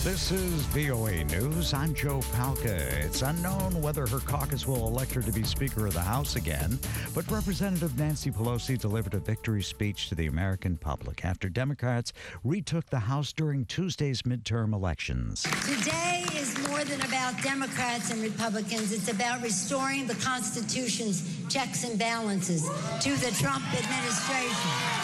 This is VOA News. I'm Joe Palca. It's unknown whether her caucus will elect her to be Speaker of the House again, but Representative Nancy Pelosi delivered a victory speech to the American public after Democrats retook the House during Tuesday's midterm elections. Today is more than about Democrats and Republicans. It's about restoring the Constitution's checks and balances to the Trump administration.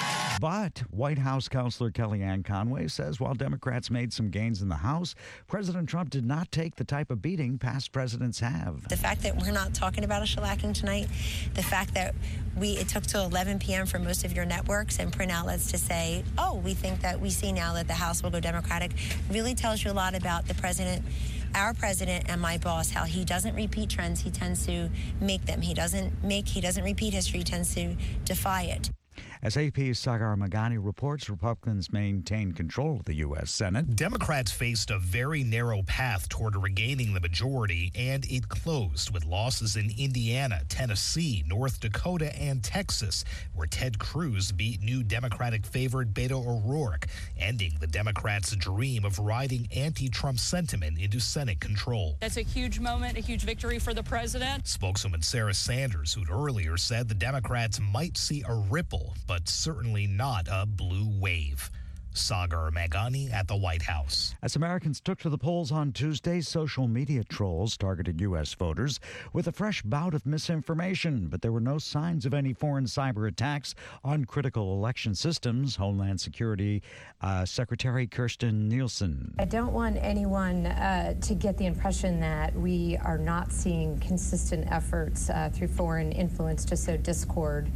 But White House Counselor Kellyanne Conway says while Democrats made some gains in the House, President Trump did not take the type of beating past presidents have. The fact that we're not talking about a shellacking tonight, the fact that it took till 11 p.m. for most of your networks and print outlets to say, oh, we see now that the House will go Democratic, really tells you a lot about the president, our president and my boss, how he doesn't repeat trends, he tends to make them. He doesn't repeat history, he tends to defy it. As AP's Sagar Meghani reports, Republicans maintain control of the U.S. Senate. Democrats faced a very narrow path toward regaining the majority, and it closed with losses in Indiana, Tennessee, North Dakota, and Texas, where Ted Cruz beat new Democratic favorite Beto O'Rourke, ending the Democrats' dream of riding anti-Trump sentiment into Senate control. That's a huge moment, a huge victory for the president. Spokeswoman Sarah Sanders, who'd earlier said the Democrats might see a ripple, but certainly not a blue wave. Sagar Meghani at the White House. As Americans took to the polls on Tuesday, social media trolls targeted U.S. voters with a fresh bout of misinformation, but there were no signs of any foreign cyber attacks on critical election systems, Homeland Security Secretary Kirstjen Nielsen. I don't want anyone to get the impression that we are not seeing consistent efforts through foreign influence to sow discord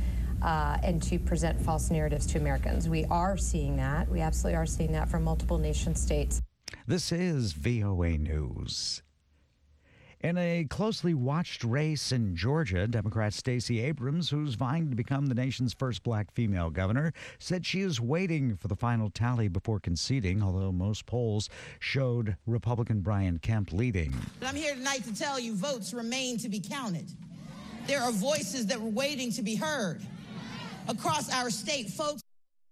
and to present false narratives to Americans. We are seeing that. We absolutely are seeing that from multiple nation states. This is VOA News. In a closely watched race in Georgia, Democrat Stacey Abrams, who's vying to become the nation's first black female governor, said she is waiting for the final tally before conceding, although most polls showed Republican Brian Kemp leading. I'm here tonight to tell you votes remain to be counted. There are voices that were waiting to be heard. Across our state, folks.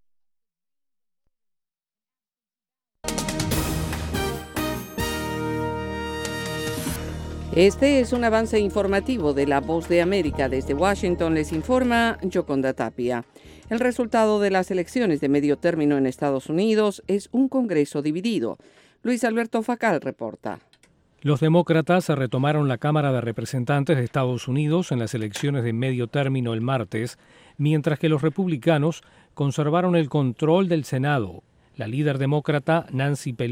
Este es un avance informativo de La Voz de América. Desde Washington les informa Yoconda Tapia. El resultado de las elecciones de medio término en Estados Unidos es un Congreso dividido. Luis Alberto Facal reporta. Los demócratas retomaron la Cámara de Representantes de Estados Unidos en las elecciones de medio término el martes, mientras que los republicanos conservaron el control del Senado. La líder demócrata Nancy Pelosi